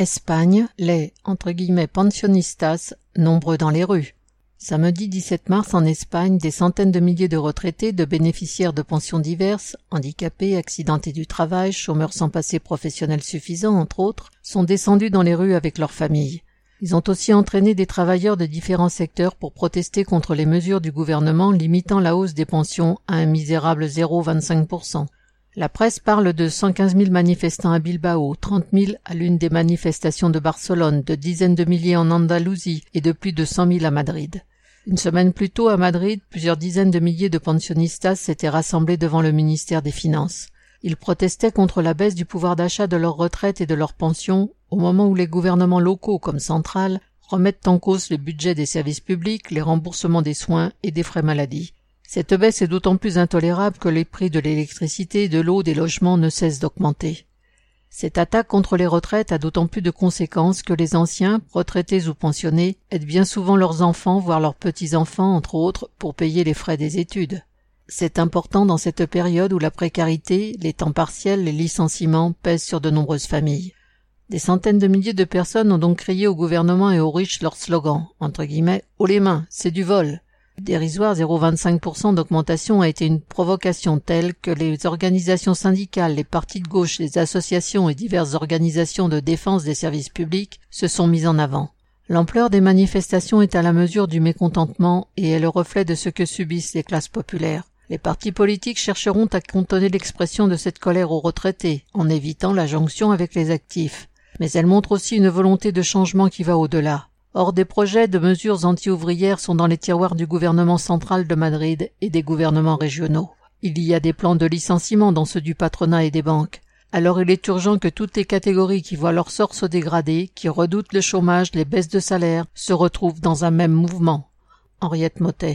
Espagne, les « pensionistas » nombreux dans les rues. Samedi 17 mars en Espagne, des centaines de milliers de retraités, de bénéficiaires de pensions diverses, handicapés, accidentés du travail, chômeurs sans passé professionnel suffisant, entre autres, sont descendus dans les rues avec leurs familles. Ils ont aussi entraîné des travailleurs de différents secteurs pour protester contre les mesures du gouvernement limitant la hausse des pensions à un misérable 0,25%. La presse parle de 115 000 manifestants à Bilbao, 30 000 à l'une des manifestations de Barcelone, de dizaines de milliers en Andalousie et de plus de 100 000 à Madrid. Une semaine plus tôt, à Madrid, plusieurs dizaines de milliers de pensionistas s'étaient rassemblés devant le ministère des Finances. Ils protestaient contre la baisse du pouvoir d'achat de leurs retraites et de leurs pensions, au moment où les gouvernements locaux comme centrales remettent en cause le budget des services publics, les remboursements des soins et des frais maladie. Cette baisse est d'autant plus intolérable que les prix de l'électricité, de l'eau, des logements ne cessent d'augmenter. Cette attaque contre les retraites a d'autant plus de conséquences que les anciens, retraités ou pensionnés, aident bien souvent leurs enfants, voire leurs petits-enfants, entre autres, pour payer les frais des études. C'est important dans cette période où la précarité, les temps partiels, les licenciements pèsent sur de nombreuses familles. Des centaines de milliers de personnes ont donc crié au gouvernement et aux riches leur slogan, « haut les mains, c'est du vol ». Le dérisoire 0,25% d'augmentation a été une provocation telle que les organisations syndicales, les partis de gauche, les associations et diverses organisations de défense des services publics se sont mises en avant. L'ampleur des manifestations est à la mesure du mécontentement et est le reflet de ce que subissent les classes populaires. Les partis politiques chercheront à contenir l'expression de cette colère aux retraités, en évitant la jonction avec les actifs. Mais elles montrent aussi une volonté de changement qui va au-delà. Or, des projets de mesures anti-ouvrières sont dans les tiroirs du gouvernement central de Madrid et des gouvernements régionaux. Il y a des plans de licenciement dans ceux du patronat et des banques. Alors il est urgent que toutes les catégories qui voient leur sort se dégrader, qui redoutent le chômage, les baisses de salaire, se retrouvent dans un même mouvement. Henriette Mottet.